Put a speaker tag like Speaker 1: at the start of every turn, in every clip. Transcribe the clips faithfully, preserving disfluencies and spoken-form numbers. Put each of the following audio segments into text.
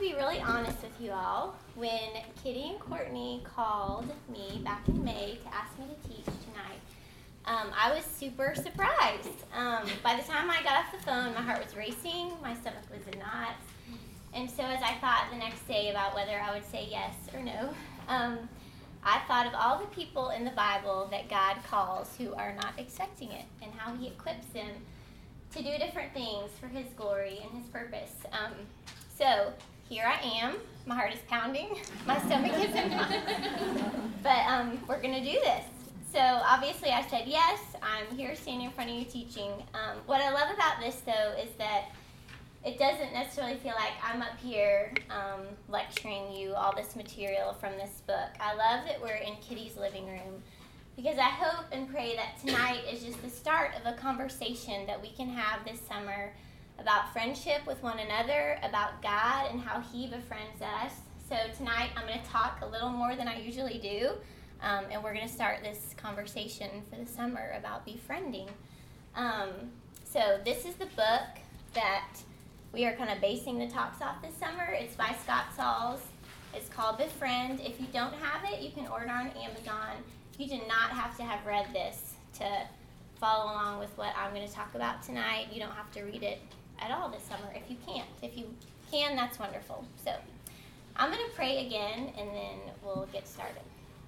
Speaker 1: be really honest with you all. When Kitty and Courtney called me back in May to ask me to teach tonight, um, I was super surprised. Um, by the time I got off the phone, my heart was racing, my stomach was in knots. And so as I thought the next day about whether I would say yes or no, um, I thought of all the people in the Bible that God calls who are not expecting it and how he equips them to do different things for his glory and his purpose. Um, so here I am. My heart is pounding. My stomach is in knots. But um, we're going to do this. So obviously I said yes. I'm here standing in front of you teaching. Um, what I love about this, though, is that it doesn't necessarily feel like I'm up here um, lecturing you all this material from this book. I love that we're in Kitty's living room because I hope and pray that tonight is just the start of a conversation that we can have this summer about friendship with one another, about God and how he befriends us. So tonight I'm going to talk a little more than I usually do, um, and we're going to start this conversation for the summer about befriending. Um, so this is the book that we are kind of basing the talks off this summer. It's by Scott Sauls. It's called Befriend. If you don't have it, you can order on Amazon. You do not have to have read this to follow along with what I'm going to talk about tonight. You don't have to read it at all this summer if you can't. If you can, that's wonderful. So I'm going to pray again, and then we'll get started.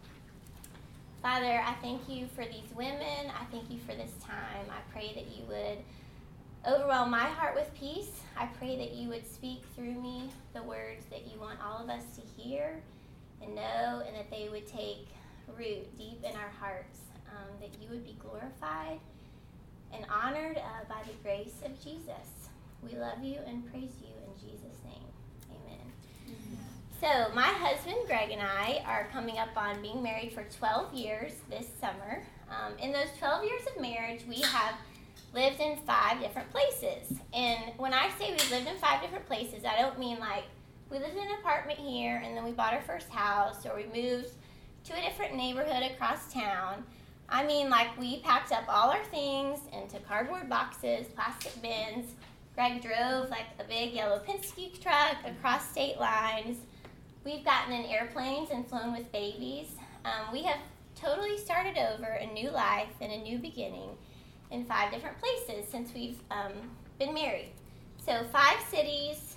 Speaker 1: Father, I thank you for these women. I thank you for this time. I pray that you would overwhelm my heart with peace. I pray that you would speak through me the words that you want all of us to hear and know, and that they would take root deep in our hearts, um, that you would be glorified and honored uh, by the grace of Jesus. We love you and praise you in Jesus' name. Amen. Mm-hmm. So my husband, Greg, and I are coming up on being married for twelve years this summer. Um, in those twelve years of marriage, we have lived in five different places. And when I say we've lived in five different places, I don't mean like we lived in an apartment here and then we bought our first house, or we moved to a different neighborhood across town. I mean like we packed up all our things into cardboard boxes, plastic bins. Greg drove like a big yellow Penske truck across state lines. We've gotten in airplanes and flown with babies. Um, we have totally started over a new life and a new beginning in five different places since we've um, been married. So five cities,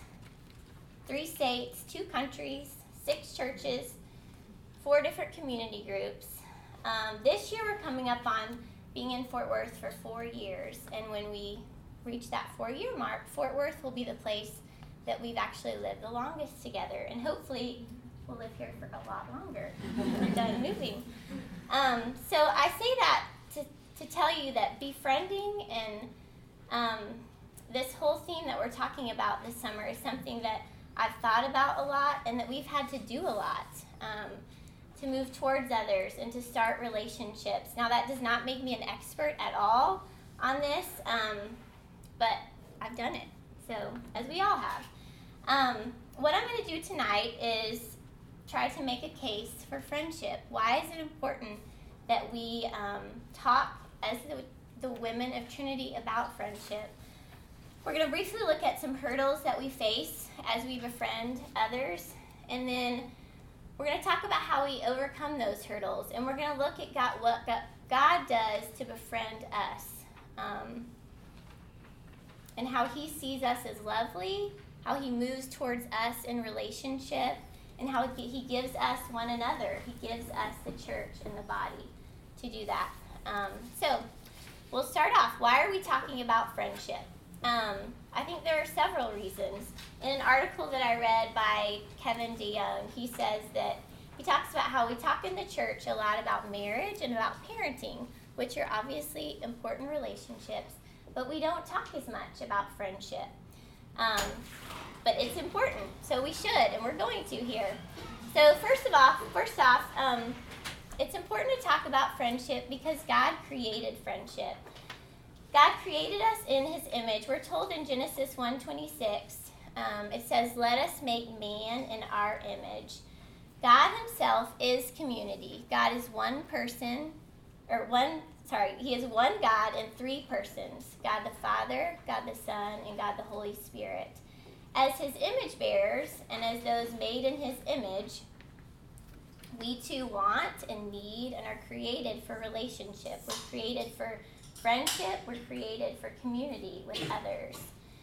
Speaker 1: three states, two countries, six churches, four different community groups. Um, this year we're coming up on being in Fort Worth for four years. And when we reach that four-year mark, Fort Worth will be the place that we've actually lived the longest together. And hopefully we'll live here for a lot longer when we're done moving. Um, so I say that to to tell you that befriending and um, this whole theme that we're talking about this summer is something that I've thought about a lot and that we've had to do a lot um, to move towards others and to start relationships. Now, that does not make me an expert at all on this, um, but I've done it, so as we all have. Um, what I'm going to do tonight is try to make a case for friendship. Why is it important that we um, talk as the, the women of Trinity about friendship? We're going to briefly look at some hurdles that we face as we befriend others, and then we're going to talk about how we overcome those hurdles, and we're going to look at God, what God does to befriend us, um, and how he sees us as lovely, how he moves towards us in relationship, and how he gives us one another. He gives us the church and the body to do that. Um, so we'll start off. Why are we talking about friendship? Um, I think there are several reasons. In an article that I read by Kevin DeYoung, he says that he talks about how we talk in the church a lot about marriage and about parenting, which are obviously important relationships, but we don't talk as much about friendship. Um, but it's important, so we should, and we're going to here. So first of all, first off, um, it's important to talk about friendship because God created friendship. God created us in his image. We're told in Genesis one twenty-six, um, it says, "Let us make man in our image." God himself is community. God is one person, or one, sorry, he is one God in three persons. God the Father, God the Son, and God the Holy Spirit. As his image bearers and as those made in his image, we too want and need and are created for relationship. We're created for friendship. We're created for community with others.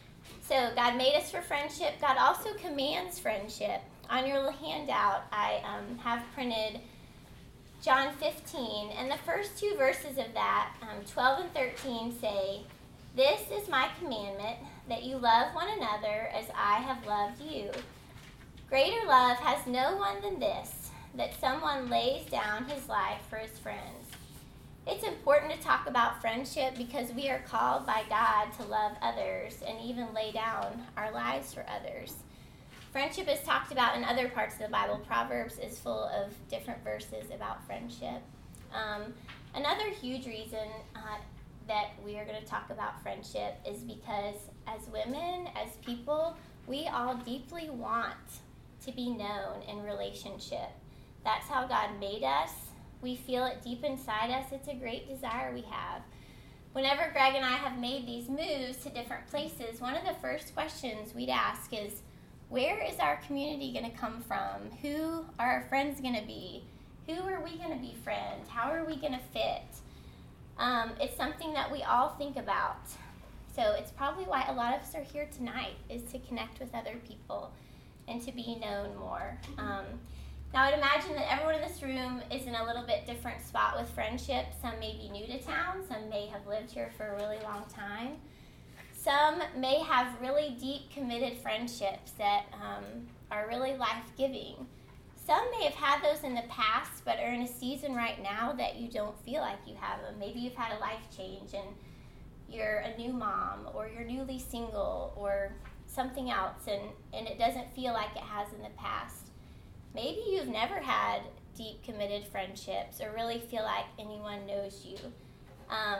Speaker 1: So God made us for friendship. God also commands friendship. On your little handout, I um, have printed John fifteen, and the first two verses of that, um, twelve and thirteen, say, "This is my commandment, that you love one another as I have loved you. Greater love has no one than this, that someone lays down his life for his friends." It's important to talk about friendship because we are called by God to love others and even lay down our lives for others. Friendship is talked about in other parts of the Bible. Proverbs is full of different verses about friendship. Um, another huge reason uh, that we are going to talk about friendship is because as women, as people, we all deeply want to be known in relationship. That's how God made us. We feel it deep inside us. It's a great desire we have. Whenever Greg and I have made these moves to different places, one of the first questions we'd ask is, where is our community going to come from? Who are our friends going to be? Who are we going to be friends? How are we going to fit? Um, it's something that we all think about. So it's probably why a lot of us are here tonight, is to connect with other people and to be known more. Um, now I'd imagine that everyone in this room is in a little bit different spot with friendship. Some may be new to town. Some may have lived here for a really long time. Some may have really deep, committed friendships that um, are really life-giving. Some may have had those in the past, but are in a season right now that you don't feel like you have them. Maybe you've had a life change and you're a new mom, or you're newly single, or something else, and, and it doesn't feel like it has in the past. Maybe you've never had deep, committed friendships or really feel like anyone knows you. Um,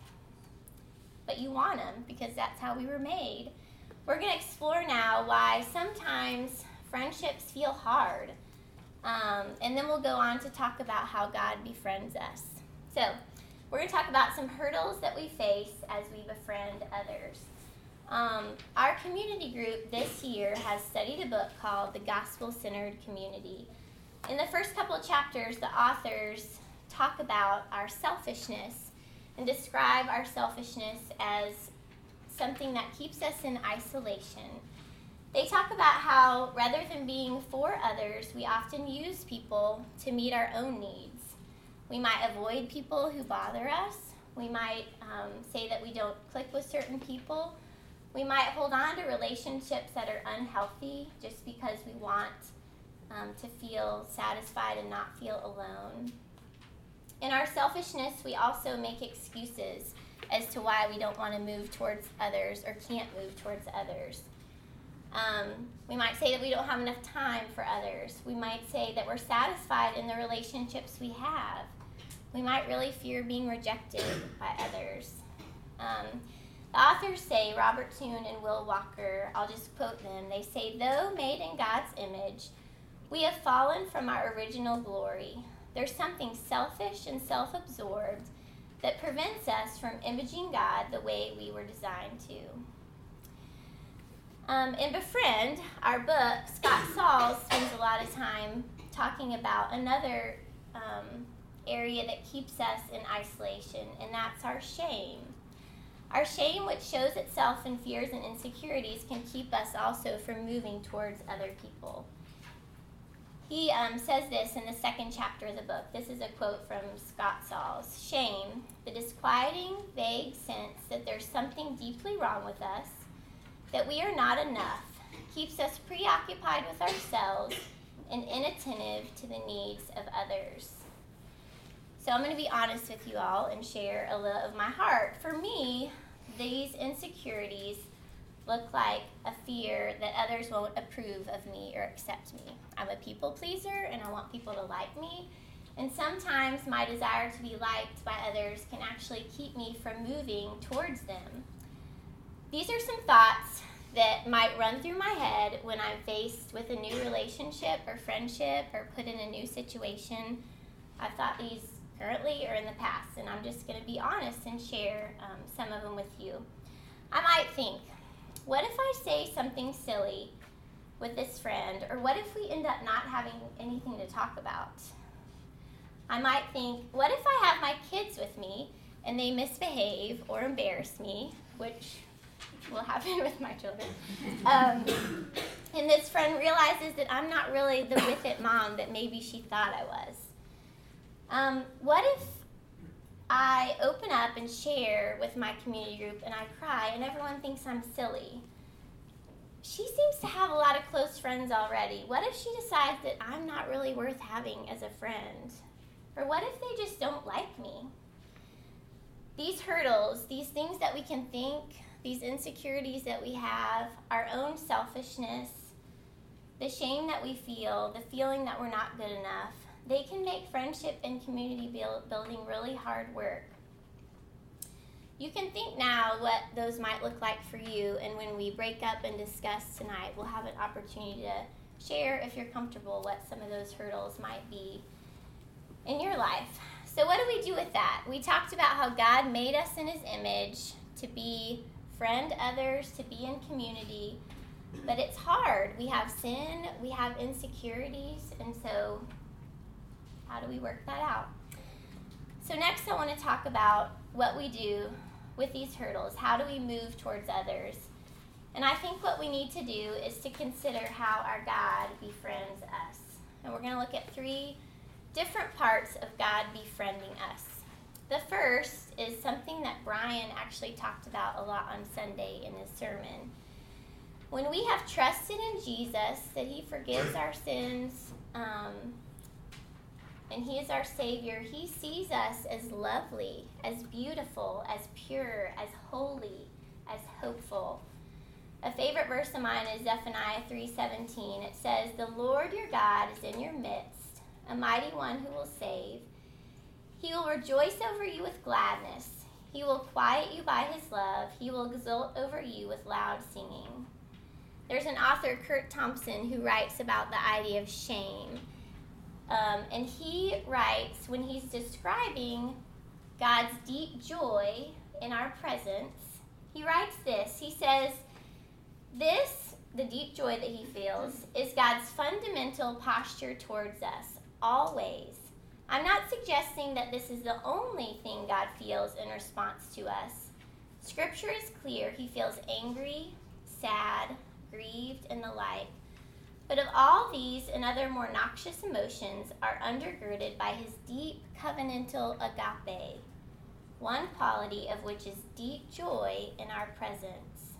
Speaker 1: but you want them because that's how we were made. We're going to explore now why sometimes friendships feel hard. Um, and then we'll go on to talk about how God befriends us. So we're going to talk about some hurdles that we face as we befriend others. Um, our community group this year has studied a book called The Gospel-Centered Community. In the first couple of chapters, the authors talk about our selfishness and describe our selfishness as something that keeps us in isolation. They talk about how rather than being for others, we often use people to meet our own needs. We might avoid people who bother us. We might um, say that we don't click with certain people. We might hold on to relationships that are unhealthy just because we want um, to feel satisfied and not feel alone. In our selfishness, we also make excuses as to why we don't want to move towards others or can't move towards others. Um, we might say that we don't have enough time for others. We might say that we're satisfied in the relationships we have. We might really fear being rejected by others. Um, the authors say, Robert Toone and Will Walker, I'll just quote them, they say, though made in God's image, we have fallen from our original glory. There's something selfish and self-absorbed that prevents us from imaging God the way we were designed to. Um, in Befriend, our book, Scott Sauls spends a lot of time talking about another um, area that keeps us in isolation, and that's our shame. Our shame, which shows itself in fears and insecurities, can keep us also from moving towards other people. He um, says this in the second chapter of the book. This is a quote from Scott Sauls. Shame, the disquieting, vague sense that there's something deeply wrong with us, that we are not enough, keeps us preoccupied with ourselves and inattentive to the needs of others. So I'm going to be honest with you all and share a little of my heart. For me, these insecurities look like a fear that others won't approve of me or accept me. I'm a people pleaser and I want people to like me. And sometimes my desire to be liked by others can actually keep me from moving towards them. These are some thoughts that might run through my head when I'm faced with a new relationship or friendship or put in a new situation. I've thought these currently or in the past, and I'm just going to be honest and share um, some of them with you. I might think, what if I say something silly with this friend? Or what if we end up not having anything to talk about? I might think, what if I have my kids with me and they misbehave or embarrass me, which will happen with my children. Um, and this friend realizes that I'm not really the with it mom that maybe she thought I was. Um, what if I open up and share with my community group and I cry and everyone thinks I'm silly? She seems to have a lot of close friends already. What if she decides that I'm not really worth having as a friend? Or what if they just don't like me? These hurdles, these things that we can think, these insecurities that we have, our own selfishness, the shame that we feel, the feeling that we're not good enough, they can make friendship and community build, building really hard work. You can think now what those might look like for you, and when we break up and discuss tonight, we'll have an opportunity to share, if you're comfortable, what some of those hurdles might be in your life. So what do we do with that? We talked about how God made us in his image to be friend others, to be in community, but it's hard. We have sin, we have insecurities, and so how do we work that out? So next I want to talk about what we do with these hurdles. How do we move towards others? And I think what we need to do is to consider how our God befriends us. And we're going to look at three different parts of God befriending us. The first is something that Brian actually talked about a lot on Sunday in his sermon. When we have trusted in Jesus, that he forgives our sins, um, and he is our Savior, he sees us as lovely, as beautiful, as pure, as holy, as hopeful. A favorite verse of mine is Zephaniah three seventeen. It says, "The Lord your God is in your midst, a mighty one who will save. He will rejoice over you with gladness. He will quiet you by his love. He will exult over you with loud singing." There's an author, Kurt Thompson, who writes about the idea of shame. Um, and he writes, when he's describing God's deep joy in our presence, he writes this. He says, this, the deep joy that he feels, is God's fundamental posture towards us, always. I'm not suggesting that this is the only thing God feels in response to us. Scripture is clear. He feels angry, sad, grieved, and the like. But of all these and other more noxious emotions are undergirded by his deep covenantal agape, one quality of which is deep joy in our presence.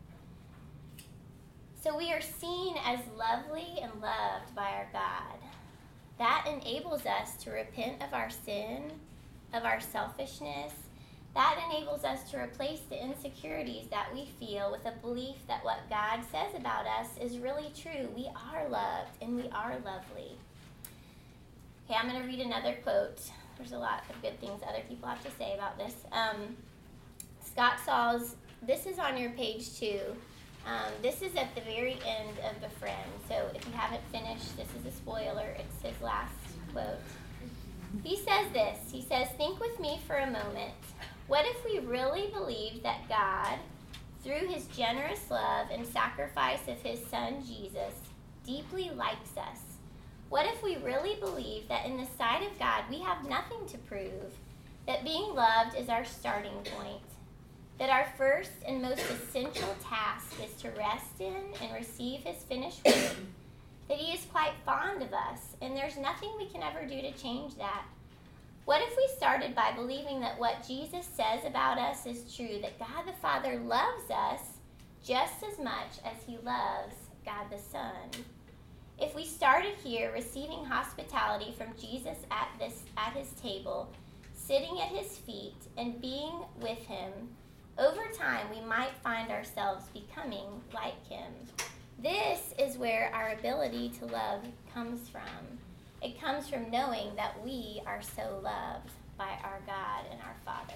Speaker 1: So we are seen as lovely and loved by our God. That enables us to repent of our sin, of our selfishness. That enables us to replace the insecurities that we feel with a belief that what God says about us is really true. We are loved and we are lovely. Okay, I'm going to read another quote. There's a lot of good things other people have to say about this. Um, Scott Sauls, this is on your page too. Um, this is at the very end of Befriend. So if you haven't finished, this is a spoiler. It's his last quote. He says this. He says, "Think with me for a moment. What if we really believed that God, through his generous love and sacrifice of his son Jesus, deeply likes us? What if we really believed that in the sight of God we have nothing to prove, that being loved is our starting point, that our first and most essential task is to rest in and receive his finished work, that he is quite fond of us, and there's nothing we can ever do to change that? What if we started by believing that what Jesus says about us is true, that God the Father loves us just as much as he loves God the Son? If we started here receiving hospitality from Jesus at this at his table, sitting at his feet and being with him, over time we might find ourselves becoming like him. This is where our ability to love comes from. It comes from knowing that we are so loved by our God and our Father.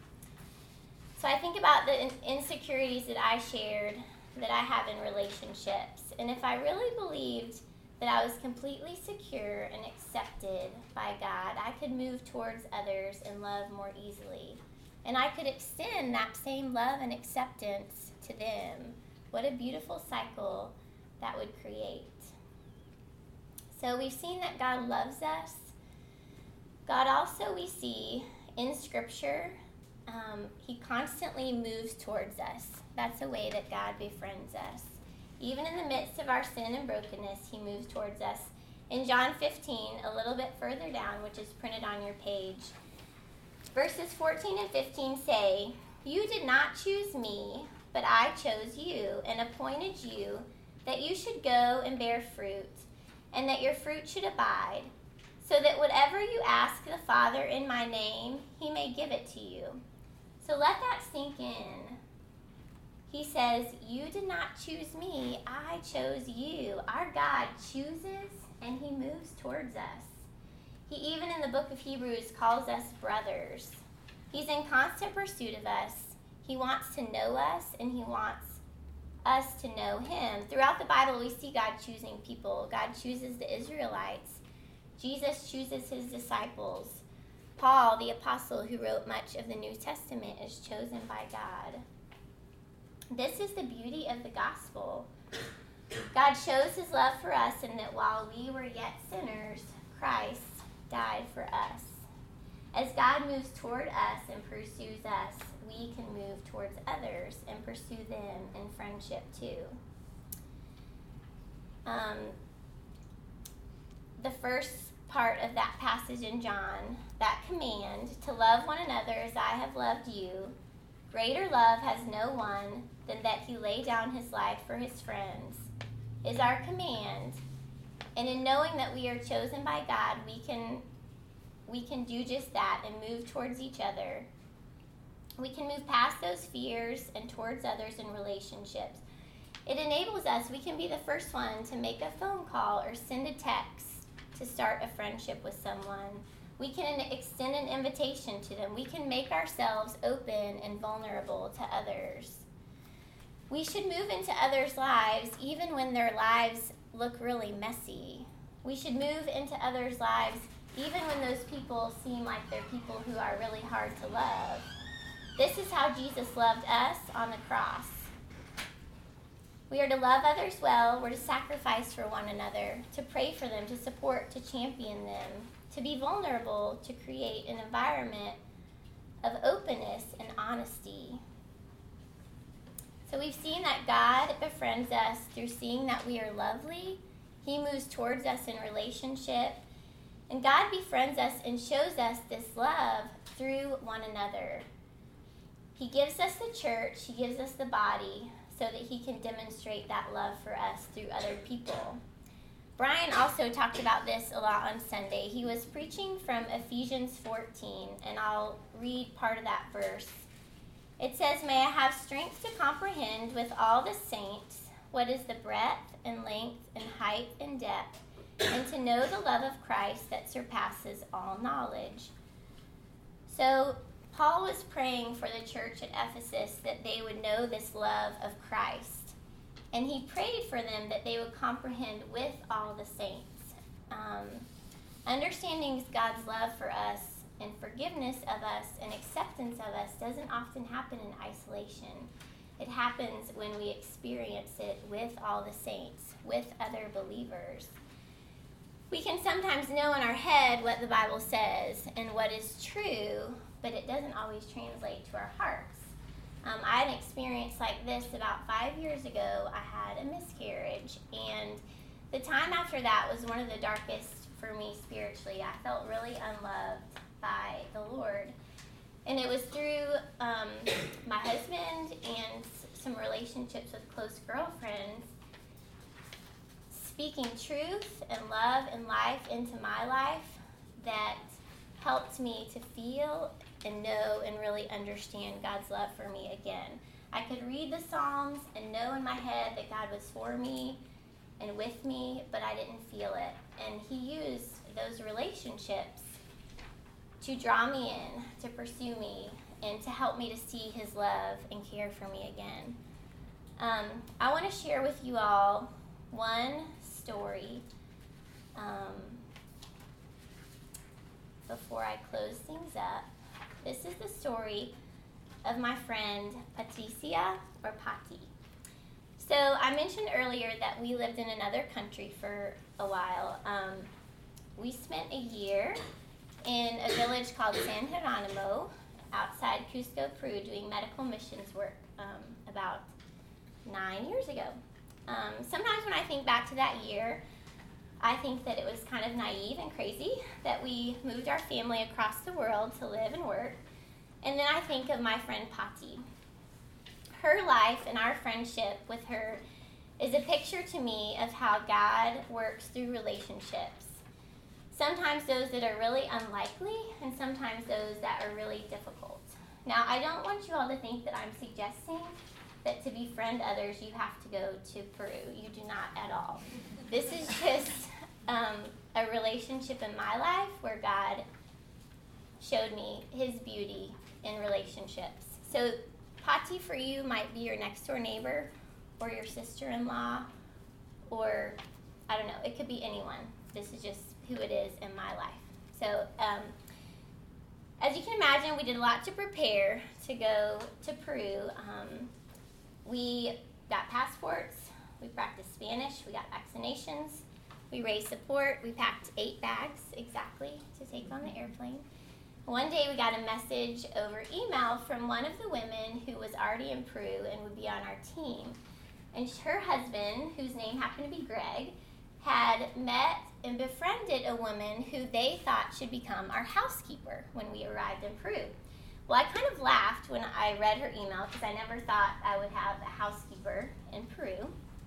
Speaker 1: So I think about the insecurities that I shared that I have in relationships. And if I really believed that I was completely secure and accepted by God, I could move towards others and love more easily. And I could extend that same love and acceptance to them. What a beautiful cycle that would create. So we've seen that God loves us. God also, we see in Scripture, um, he constantly moves towards us. That's a way that God befriends us. Even in the midst of our sin and brokenness, he moves towards us. In John fifteen, a little bit further down, which is printed on your page, verses fourteen and fifteen say, "You did not choose me, but I chose you and appointed you that you should go and bear fruit, and that your fruit should abide, so that whatever you ask the Father in my name, he may give it to you." So let that sink in. He says, you did not choose me, I chose you. Our God chooses and he moves towards us. He even in the book of Hebrews calls us brothers. He's in constant pursuit of us. He wants to know us and he wants us to know him. Throughout the Bible, we see God choosing people. God chooses the Israelites. Jesus chooses his disciples. Paul, the apostle who wrote much of the New Testament, is chosen by God. This is the beauty of the gospel. God shows his love for us in that while we were yet sinners, Christ died for us. As God moves toward us and pursues us, we can move towards others and pursue them in friendship too. Um, the first part of that passage in John, that command to love one another as I have loved you, greater love has no one than that he lay down his life for his friends, is our command. And in knowing that we are chosen by God, we can we can do just that and move towards each other. We can move past those fears and towards others in relationships. It enables us, we can be the first one to make a phone call or send a text to start a friendship with someone. We can extend an invitation to them. We can make ourselves open and vulnerable to others. We should move into others' lives even when their lives look really messy. We should move into others' lives even when those people seem like they're people who are really hard to love. This is how Jesus loved us on the cross. We are to love others well. We're to sacrifice for one another, to pray for them, to support, to champion them, to be vulnerable, to create an environment of openness and honesty. So we've seen that God befriends us through seeing that we are lovely. He moves towards us in relationship. And God befriends us and shows us this love through one another. He gives us the church, he gives us the body, so that he can demonstrate that love for us through other people. Brian also talked about this a lot on Sunday. He was preaching from Ephesians fourteen, and I'll read part of that verse. It says, "May I have strength to comprehend with all the saints what is the breadth and length and height and depth, and to know the love of Christ that surpasses all knowledge." So Paul was praying for the church at Ephesus that they would know this love of Christ. And he prayed for them that they would comprehend with all the saints. Um, understanding God's love for us and forgiveness of us and acceptance of us doesn't often happen in isolation. It happens when we experience it with all the saints, with other believers. We can sometimes know in our head what the Bible says and what is true, but it doesn't always translate to our hearts. Um, I had an experience like this about five years ago. I had a miscarriage, and the time after that was one of the darkest for me spiritually. I felt really unloved by the Lord. And it was through um, my husband and some relationships with close girlfriends speaking truth and love and life into my life that helped me to feel and know and really understand God's love for me again. I could read the Psalms and know in my head that God was for me and with me, but I didn't feel it. And he used those relationships to draw me in, to pursue me, and to help me to see his love and care for me again. Um, I want to share with you all one story um, before I close things up. This is the story of my friend Patricia, or Patti. So I mentioned earlier that we lived in another country for a while. Um, we spent a year in a village called San Geronimo outside Cusco, Peru, doing medical missions work um, about nine years ago. Um, sometimes when I think back to that year, I think that it was kind of naive and crazy that we moved our family across the world to live and work. And then I think of my friend Patti. Her life and our friendship with her is a picture to me of how God works through relationships. Sometimes those that are really unlikely, and sometimes those that are really difficult. Now, I don't want you all to think that I'm suggesting that to befriend others, you have to go to Peru. You do not at all. This is just um, a relationship in my life where God showed me his beauty in relationships. So Patti for you might be your next door neighbor or your sister-in-law, or I don't know, it could be anyone. This is just who it is in my life. So um, as you can imagine, we did a lot to prepare to go to Peru. Um, we got passports, we practiced Spanish, we got vaccinations, we raised support, we packed eight bags exactly to take on the airplane. One day we got a message over email from one of the women who was already in Peru and would be on our team. And her husband, whose name happened to be Greg, had met and befriended a woman who they thought should become our housekeeper when we arrived in Peru. Well, I kind of laughed when I read her email because I never thought I would have a housekeeper in Peru.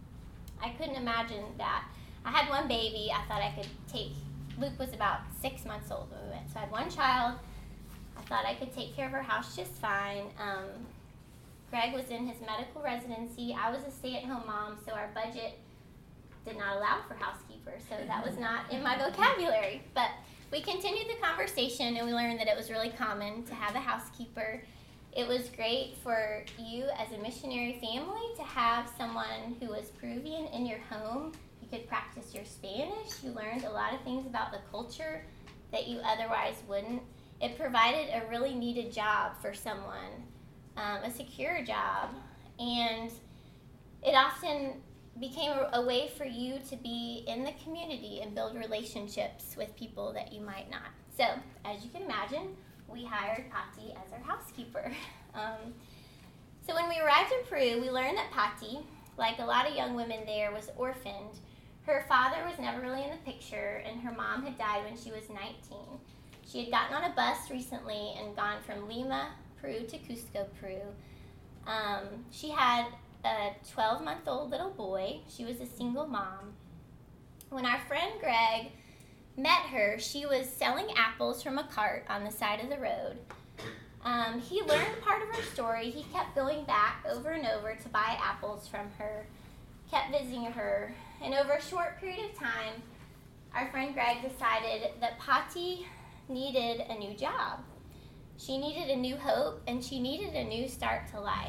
Speaker 1: I couldn't imagine that. I had one baby. I thought I could take, Luke was about six months old when we went. So I had one child. I thought I could take care of her house just fine. Um, Greg was in his medical residency. I was a stay-at-home mom, so our budget did not allow for housekeepers. So that was not in my vocabulary. But we continued the conversation, and we learned that it was really common to have a housekeeper. It was great for you as a missionary family to have someone who was Peruvian in your home. You could practice your Spanish. You learned a lot of things about the culture that you otherwise wouldn't. It provided a really needed job for someone, um, a secure job, and it often became a, a way for you to be in the community and build relationships with people that you might not. So, as you can imagine, we hired Patti as our housekeeper. Um, so when we arrived in Peru, we learned that Patti, like a lot of young women there, was orphaned. Her father was never really in the picture, and her mom had died when she was nineteen. She had gotten on a bus recently and gone from Lima, Peru to Cusco, Peru. Um, she had a twelve-month-old little boy. She was a single mom. When our friend Greg met her, she was selling apples from a cart on the side of the road. Um, he learned part of her story. He kept going back over and over to buy apples from her, kept visiting her, and over a short period of time, our friend Greg decided that Patti needed a new job. She needed a new hope, and she needed a new start to life.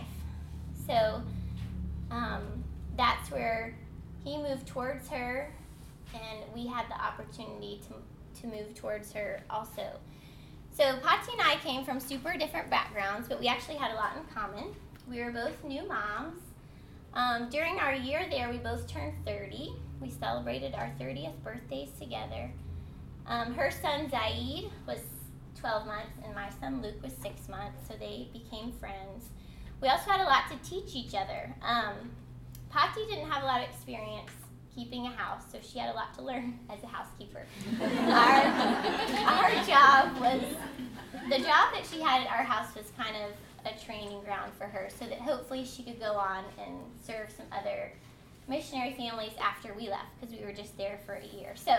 Speaker 1: So um, that's where he moved towards her, and we had the opportunity to, to move towards her also. So Patti and I came from super different backgrounds, but we actually had a lot in common. We were both new moms. Um, during our year there, we both turned thirty. We celebrated our thirtieth birthdays together. Um, her son Zaid was twelve months, and my son Luke was six months, so they became friends. We also had a lot to teach each other. Um, Patti didn't have a lot of experience keeping a house, so she had a lot to learn as a housekeeper. our, our job was, the job that she had at our house was kind of a training ground for her, so that hopefully she could go on and serve some other missionary families after we left, because we were just there for a year. So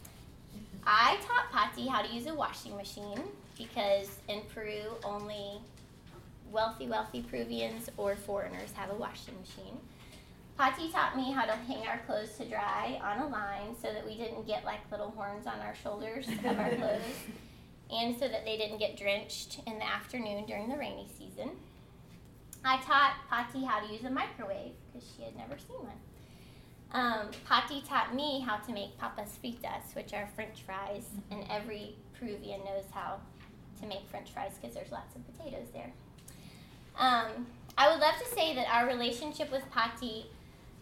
Speaker 1: I taught Patti how to use a washing machine, because in Peru, only wealthy, wealthy Peruvians or foreigners have a washing machine. Patti taught me how to hang our clothes to dry on a line so that we didn't get like little horns on our shoulders of our clothes, and so that they didn't get drenched in the afternoon during the rainy season. I taught Patti how to use a microwave, because she had never seen one. Um, Patti taught me how to make papas fritas, which are French fries, and every Peruvian knows how to make French fries because there's lots of potatoes there. Um, I would love to say that our relationship with Patti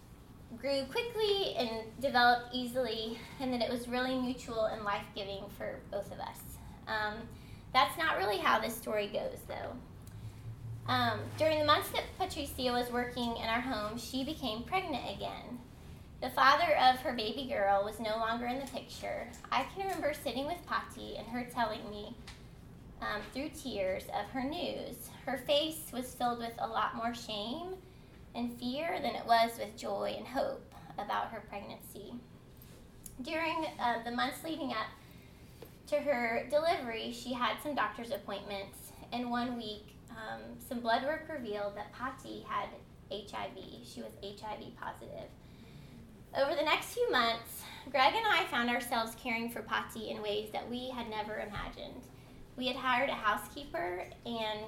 Speaker 1: grew quickly and developed easily, and that it was really mutual and life-giving for both of us. Um, that's not really how this story goes, though. Um, during the months that Patricia was working in our home, she became pregnant again. The father of her baby girl was no longer in the picture. I can remember sitting with Patty and her telling me um, through tears of her news. Her face was filled with a lot more shame and fear than it was with joy and hope about her pregnancy. During uh, the months leading up to her delivery, she had some doctor's appointments, and one week, um, some blood work revealed that Patty had H I V. She was H I V positive. Over the next few months, Greg and I found ourselves caring for Patty in ways that we had never imagined. We had hired a housekeeper, and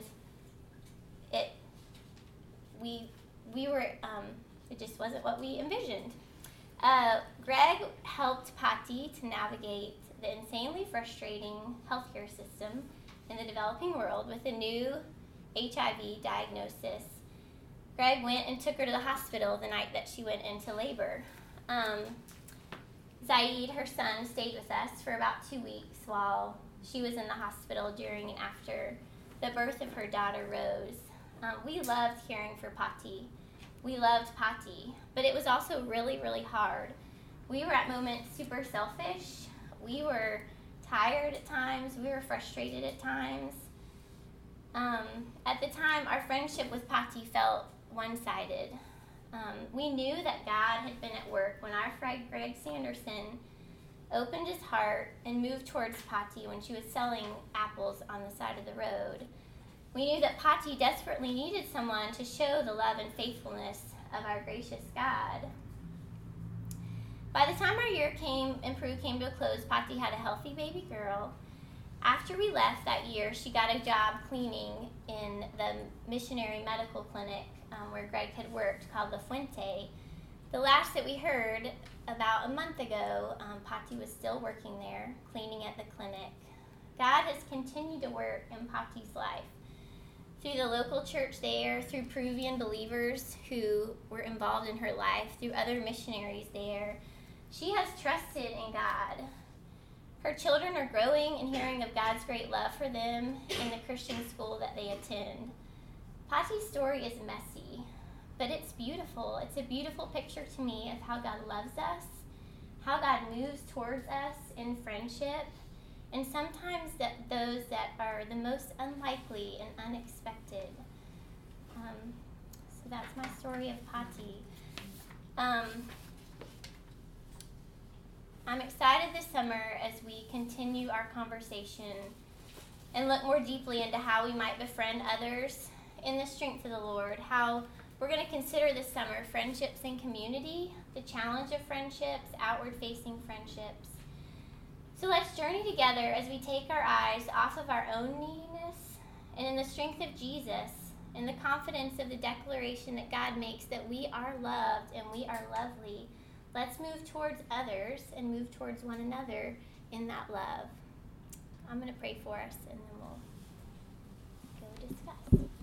Speaker 1: it we we were um, it just wasn't what we envisioned. Uh, Greg helped Patty to navigate the insanely frustrating healthcare system in the developing world with a new H I V diagnosis. Greg went and took her to the hospital the night that she went into labor. Um, Zaid, her son, stayed with us for about two weeks while she was in the hospital during and after the birth of her daughter, Rose. Um, we loved caring for Patty. We loved Patty, but it was also really, really hard. We were at moments super selfish. We were tired at times. We were frustrated at times. Um, at the time, our friendship with Patty felt one-sided. Um, we knew that God had been at work when our friend Greg Sanderson opened his heart and moved towards Patty when she was selling apples on the side of the road. We knew that Patty desperately needed someone to show the love and faithfulness of our gracious God. By the time our year came and Peru came to a close, Patty had a healthy baby girl. After we left that year, she got a job cleaning in the missionary medical clinic um, where Greg had worked, called La Fuente. The last that we heard, about a month ago, um, Patty was still working there, cleaning at the clinic. God has continued to work in Patty's life through the local church there, through Peruvian believers who were involved in her life, through other missionaries there. She has trusted in God. Her children are growing and hearing of God's great love for them in the Christian school that they attend. Patty's story is messy, but it's beautiful. It's a beautiful picture to me of how God loves us, how God moves towards us in friendship, and sometimes that those that are the most unlikely and unexpected. Um, so that's my story of Patty. Um, I'm excited this summer as we continue our conversation and look more deeply into how we might befriend others in the strength of the Lord, how we're going to consider this summer friendships and community, the challenge of friendships, outward-facing friendships. So let's journey together as we take our eyes off of our own neediness and in the strength of Jesus, in the confidence of the declaration that God makes that we are loved and we are lovely. Let's move towards others and move towards one another in that love. I'm going to pray for us and then we'll go discuss.